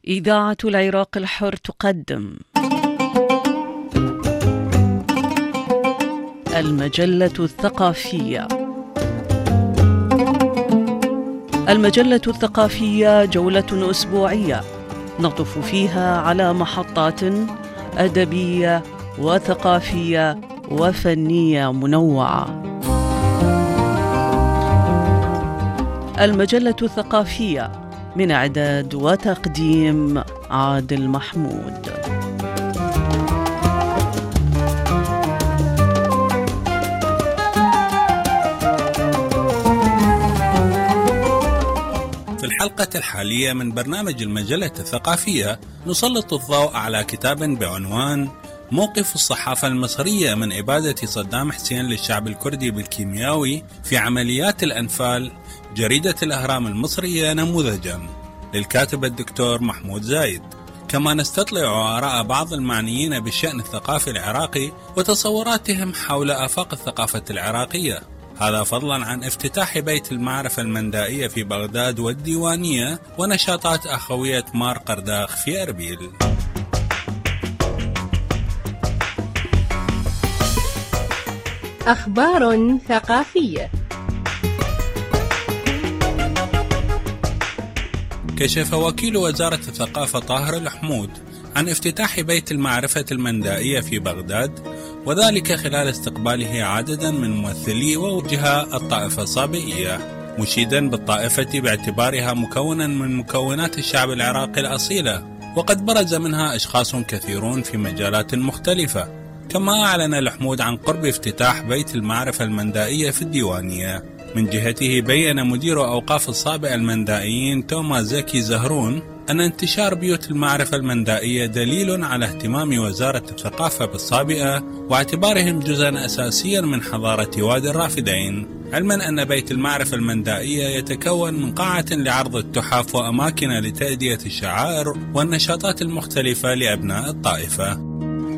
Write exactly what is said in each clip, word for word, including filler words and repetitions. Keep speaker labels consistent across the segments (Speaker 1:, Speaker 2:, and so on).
Speaker 1: إذاعة العراق الحر تقدم المجلة الثقافية. المجلة الثقافية جولة أسبوعية نطف فيها على محطات أدبية وثقافية وفنية منوعة. المجلة الثقافية من إعداد وتقديم عادل محمود.
Speaker 2: في الحلقة الحالية من برنامج المجلة الثقافية نسلط الضوء على كتاب بعنوان موقف الصحافة المصرية من إبادة صدام حسين للشعب الكردي بالكيمياوي في عمليات الأنفال، جريدة الأهرام المصرية نموذجا، للكاتب الدكتور محمود زايد. كما نستطلع آراء بعض المعنيين بالشأن الثقافي العراقي وتصوراتهم حول آفاق الثقافة العراقية، هذا فضلا عن افتتاح بيت المعرفة المندائية في بغداد والديوانية ونشاطات أخوية مار قرداخ في أربيل.
Speaker 3: أخبار ثقافية.
Speaker 2: كشف وكيل وزارة الثقافة طاهر الحمود عن افتتاح بيت المعرفة المندائية في بغداد، وذلك خلال استقباله عددا من ممثلي ووجهاء الطائفة الصابئية، مشيدا بالطائفة باعتبارها مكونا من مكونات الشعب العراقي الأصيلة، وقد برز منها أشخاص كثيرون في مجالات مختلفة. كما أعلن الحمود عن قرب افتتاح بيت المعرفة المندائية في الديوانية. من جهته بيّن مدير أوقاف الصابئة المندائيين توما زكي زهرون أن انتشار بيوت المعرفة المندائية دليل على اهتمام وزارة الثقافة بالصابئة واعتبارهم جزءا أساسيا من حضارة وادي الرافدين، علما أن بيت المعرفة المندائية يتكون من قاعة لعرض التحف وأماكن لتأدية الشعائر والنشاطات المختلفة لأبناء الطائفة.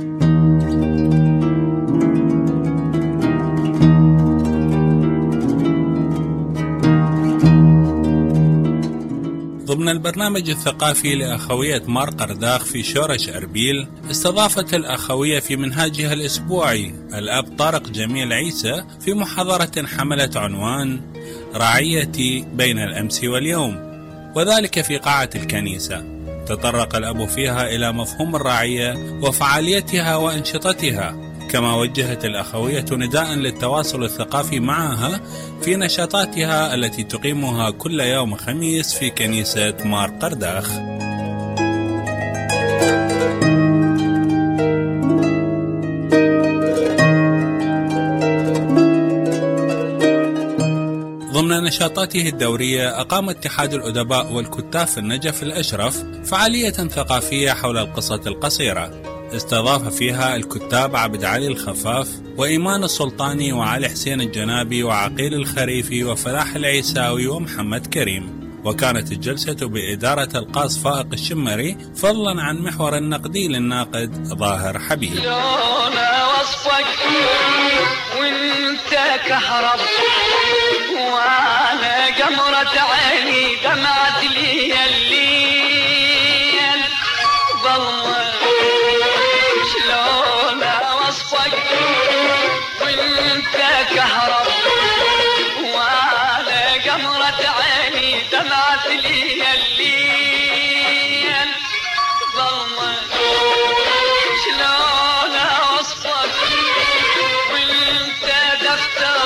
Speaker 2: ضمن البرنامج الثقافي لأخوية مار قرداخ في شورش أربيل، استضافت الأخوية في منهاجها الأسبوعي الأب طارق جميل عيسى في محاضرة حملت عنوان رعيتي بين الأمس واليوم، وذلك في قاعة الكنيسة. تطرق الأب فيها إلى مفهوم الرعية وفعاليتها وأنشطتها، كما وجهت الأخوية نداء للتواصل الثقافي معها في نشاطاتها التي تقيمها كل يوم خميس في كنيسة مار قرداخ. ضمن نشاطاته الدورية أقام اتحاد الأدباء والكتاب في النجف الأشرف فعالية ثقافية حول القصة القصيرة، استضاف فيها الكتاب عبد علي الخفاف وإيمان السلطاني وعلي حسين الجنابي وعقيل الخريفي وفلاح العيساوي ومحمد كريم. وكانت الجلسة بإدارة القاص فائق الشمري، فضلا عن محور النقدي للناقد ظاهر حبيب.
Speaker 4: لولا وصفك وانت كهرب وانا قمرة عيني دمعت لي الليل ظلمة، شلون وصفك وانت كهرب وانا قمرة عيني دمعت لي الليل ظلمة، شلون وصفك وانت دفتر،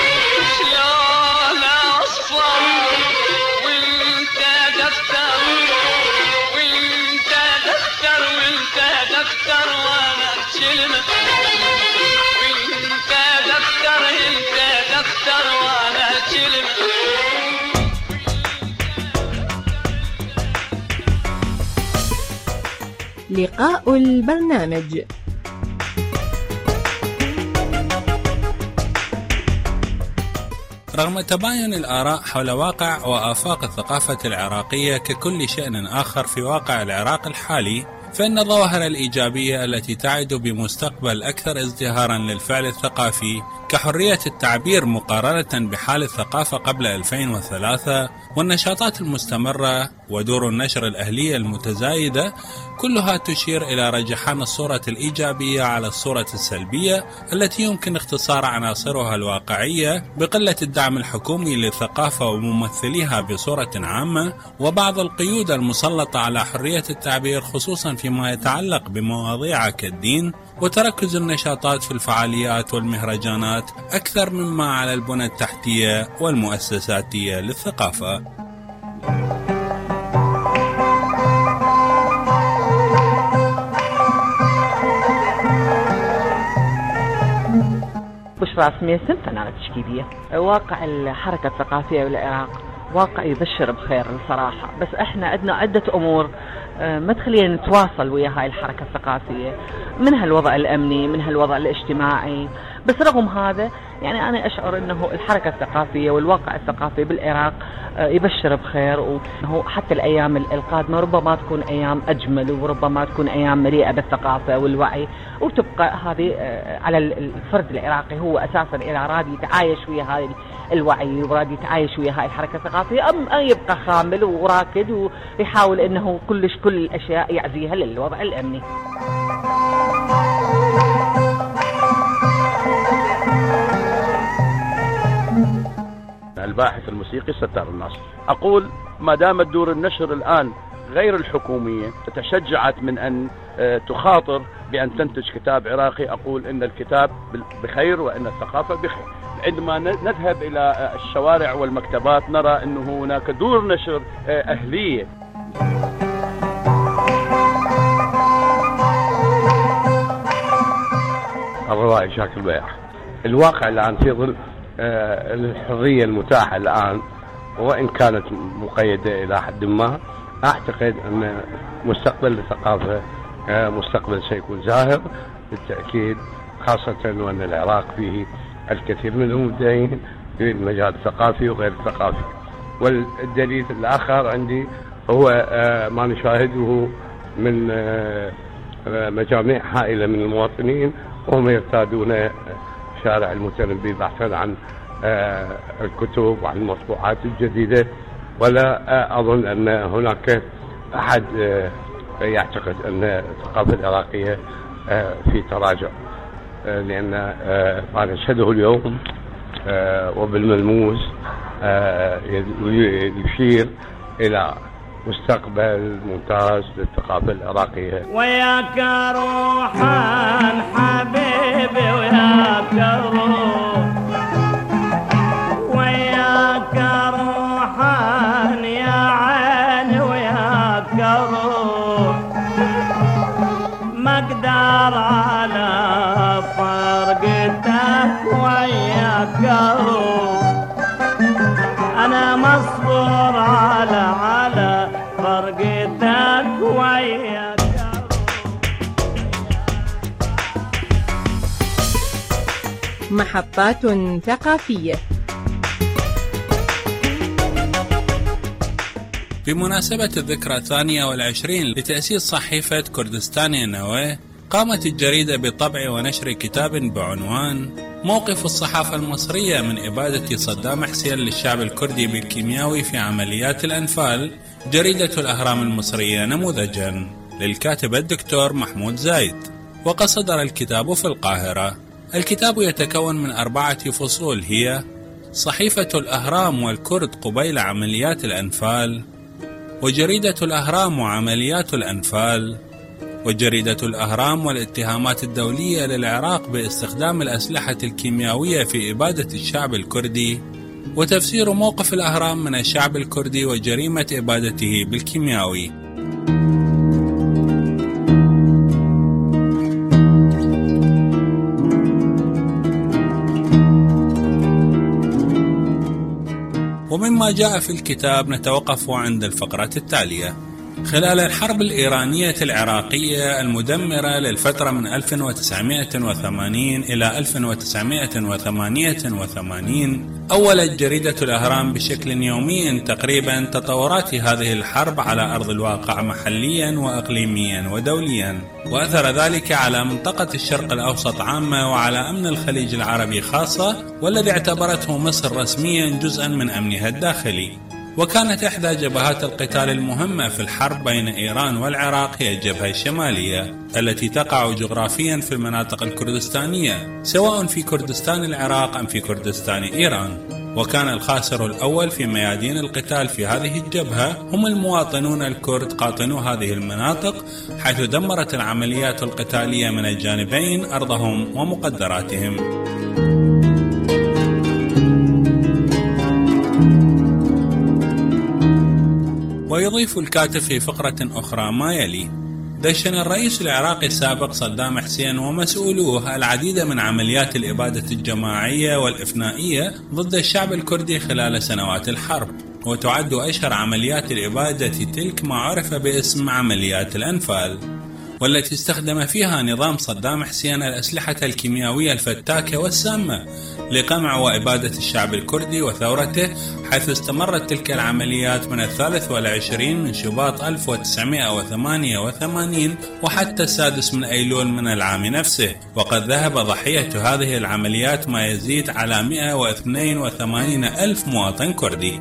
Speaker 4: شلون وصفك وانت دفتر وانت دفتر وانت دفتر وانا كلمة، وانت دفتر انت دفتر وانا كلمة.
Speaker 3: لقاء البرنامج.
Speaker 2: رغم تباين الآراء حول واقع وآفاق الثقافة العراقية ككل شأن آخر في واقع العراق الحالي، فإن الظواهر الإيجابية التي تعد بمستقبل أكثر ازدهارا للفعل الثقافي كحرية التعبير مقارنة بحال الثقافة قبل ألفين وثلاثة، والنشاطات المستمرة ودور النشر الأهلية المتزايدة، كلها تشير إلى رجحان الصورة الإيجابية على الصورة السلبية التي يمكن اختصار عناصرها الواقعية بقلة الدعم الحكومي للثقافة وممثليها بصورة عامة، وبعض القيود المسلطة على حرية التعبير خصوصا فيما يتعلق بمواضيع كالدين، وتركز النشاطات في الفعاليات والمهرجانات أكثر مما على البنى التحتية والمؤسساتية للثقافة.
Speaker 5: بشرى سمية سمتن على تشكيلية. واقع الحركة الثقافية بالعراق واقع يبشر بخير الصراحة، بس احنا عندنا عدة امور ما تخلينا نتواصل ويا هاي الحركة الثقافية، منها الوضع الامني، منها الوضع الاجتماعي، بس رغم هذا يعني انا اشعر انه الحركة الثقافية والواقع الثقافي بالعراق يبشر بخير، وانه حتى الايام القادمة ربما تكون ايام اجمل، وربما تكون ايام مليئة بالثقافة والوعي، وتبقى هذه على الفرد العراقي هو اساسا اذا راد يتعايش ويا هاي الوعي وراد يتعايش ويا هاي الحركة الثقافية، ام يبقى خامل وراكد ويحاول انه كلش كل الاشياء يعزيها للوضع الامني.
Speaker 6: الباحث الموسيقي ستار الناصر، أقول ما دامت دور النشر الآن غير الحكومية تشجعت من أن تخاطر بأن تنتج كتاب عراقي، أقول إن الكتاب بخير وإن الثقافة بخير. عندما نذهب إلى الشوارع والمكتبات نرى أنه هناك دور نشر أهلية.
Speaker 7: الروائي شاكر بيع. الواقع الآن في ظل الحرية المتاحة الآن، وإن كانت مقيدة إلى حد ما، أعتقد أن مستقبل الثقافة مستقبل سيكون زاهر بالتأكيد، خاصة وأن العراق فيه الكثير من المبدعين في المجال الثقافي وغير الثقافي. والدليل الآخر عندي هو ما نشاهده من مجاميع هائلة من المواطنين وهم يرتادون شارع المتنبي بحثا عن الكتب وعن المطبوعات الجديدة، ولا أظن أن هناك أحد يعتقد أن الثقافة العراقية في تراجع، لأن ما نشهده اليوم وبالملموس يشير إلى مستقبل ممتاز للثقافة العراقية.
Speaker 4: وياك روحان حبيبي وياك روح، وياك روحان يا عين وياك روح، ما اقدر على فرقتك وياك روح، انا مصبور على على فرقتك وياك.
Speaker 3: محطات ثقافية.
Speaker 2: بمناسبة الذكرى الثانية والعشرين لتأسيس صحيفة كردستان النواه، قامت الجريدة بطبع ونشر كتاب بعنوان موقف الصحافة المصرية من إبادة صدام حسين للشعب الكردي بالكيمياوي في عمليات الأنفال، جريدة الأهرام المصرية نموذجا، للكاتب الدكتور محمود زايد. وقد صدر الكتاب في القاهرة. الكتاب يتكون من أربعة فصول هي صحيفة الأهرام والكرد قبيل عمليات الأنفال، وجريدة الأهرام وعمليات الأنفال، وجريدة الأهرام والاتهامات الدولية للعراق باستخدام الأسلحة الكيميائية في إبادة الشعب الكردي، وتفسير موقف الأهرام من الشعب الكردي وجريمة إبادته بالكيميائي. ومما جاء في الكتاب نتوقف عند الفقرة التالية. خلال الحرب الإيرانية العراقية المدمرة للفترة من ألف وتسعمائة وثمانين إلى ألف وتسعمائة وثمانية وثمانين، أولت جريدة الأهرام بشكل يومي تقريبا تطورات هذه الحرب على أرض الواقع محليا وإقليميا ودوليا، وأثر ذلك على منطقة الشرق الأوسط عامة وعلى أمن الخليج العربي خاصة، والذي اعتبرته مصر رسميا جزءا من أمنها الداخلي. وكانت إحدى جبهات القتال المهمة في الحرب بين إيران والعراق هي الجبهة الشمالية التي تقع جغرافيا في المناطق الكردستانية، سواء في كردستان العراق أم في كردستان إيران. وكان الخاسر الأول في ميادين القتال في هذه الجبهة هم المواطنون الكرد قاطنو هذه المناطق، حيث دمرت العمليات القتالية من الجانبين أرضهم ومقدراتهم. ويضيف الكاتب في فقرة أخرى ما يلي: دشن الرئيس العراقي السابق صدام حسين ومسؤولوه العديد من عمليات الإبادة الجماعية والإفنائية ضد الشعب الكردي خلال سنوات الحرب، وتعد أشهر عمليات الإبادة تلك ما عرف باسم عمليات الأنفال، والتي استخدم فيها نظام صدام حسين الأسلحة الكيميائية الفتاكة والسامة لقمع وإبادة الشعب الكردي وثورته، حيث استمرت تلك العمليات من الثالث والعشرين من شباط ألف وتسعمائة وثمانية وثمانين وحتى السادس من أيلول من العام نفسه، وقد ذهب ضحية هذه العمليات ما يزيد على مئة واثنين وثمانين ألف مواطن كردي.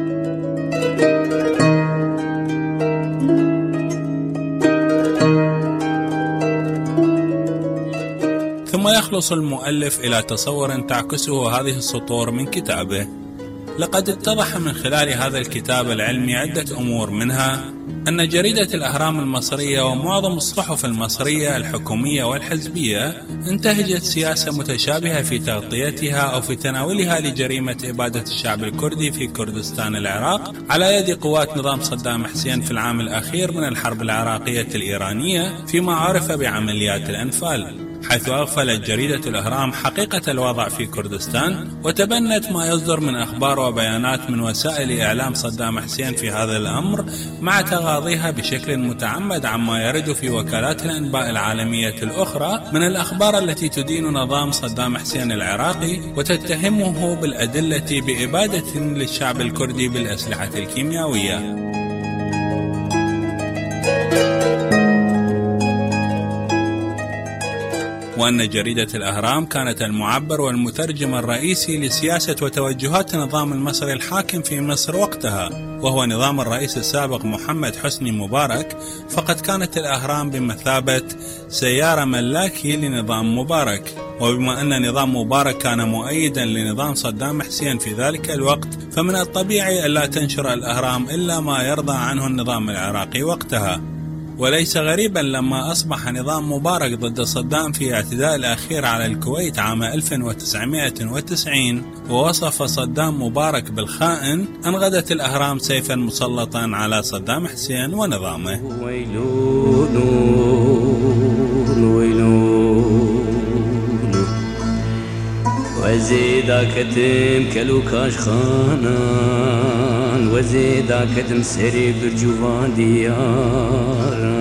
Speaker 2: ثم يخلص المؤلف إلى تصور تعكسه هذه السطور من كتابه: لقد اتضح من خلال هذا الكتاب العلمي عدة أمور، منها أن جريدة الأهرام المصرية ومعظم الصحف المصرية الحكومية والحزبية انتهجت سياسة متشابهة في تغطيتها أو في تناولها لجريمة إبادة الشعب الكردي في كردستان العراق على يد قوات نظام صدام حسين في العام الأخير من الحرب العراقية الإيرانية فيما عرف بعمليات الأنفال، حيث أغفلت جريدة الأهرام حقيقة الوضع في كردستان وتبنت ما يصدر من أخبار وبيانات من وسائل إعلام صدام حسين في هذا الأمر، مع تغاضيها بشكل متعمد عما يرد في وكالات الأنباء العالمية الأخرى من الأخبار التي تدين نظام صدام حسين العراقي وتتهمه بالأدلة بإبادة للشعب الكردي بالأسلحة الكيميائية. وأن جريدة الأهرام كانت المعبر والمترجم الرئيسي لسياسة وتوجهات النظام المصري الحاكم في مصر وقتها، وهو نظام الرئيس السابق محمد حسني مبارك، فقد كانت الأهرام بمثابة سيارة ملاكي لنظام مبارك. وبما أن نظام مبارك كان مؤيدا لنظام صدام حسين في ذلك الوقت، فمن الطبيعي ألا تنشر الأهرام إلا ما يرضى عنه النظام العراقي وقتها. وليس غريبا لما أصبح نظام مبارك ضد صدام في الاعتداء الأخير على الكويت عام ألف وتسعمائة وتسعين ووصف صدام مبارك بالخائن، أنغدت الأهرام سيفا مسلطا على صدام حسين ونظامه.
Speaker 8: ويلون ويلون وزيدا كتم كلو كاش خانان وزيدا كتم سري برجوان دياران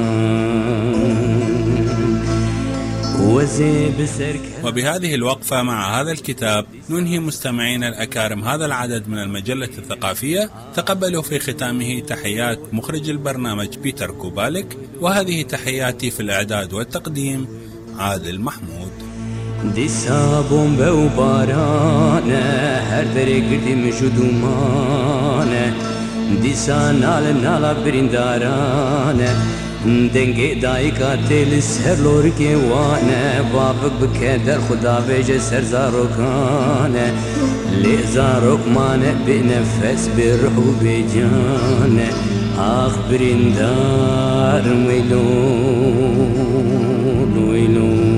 Speaker 2: وبهذه الوقفة مع هذا الكتاب ننهي مستمعين الأكارم هذا العدد من المجلة الثقافية. تقبلوا في ختامه تحيات مخرج البرنامج بيتر كوبالك، وهذه تحياتي في الإعداد والتقديم عادل محمود.
Speaker 8: دي صابون بوبارانا هر دري قردي مجدومانا دي سانال نالا برندارانا دنگي دايكا تلس هر لوركي وانا بابك بكدر خدا بيجي سر زاروكانا لي زاروك مانا بنفس بروح وبجانا آخ برندار ويلون ويلون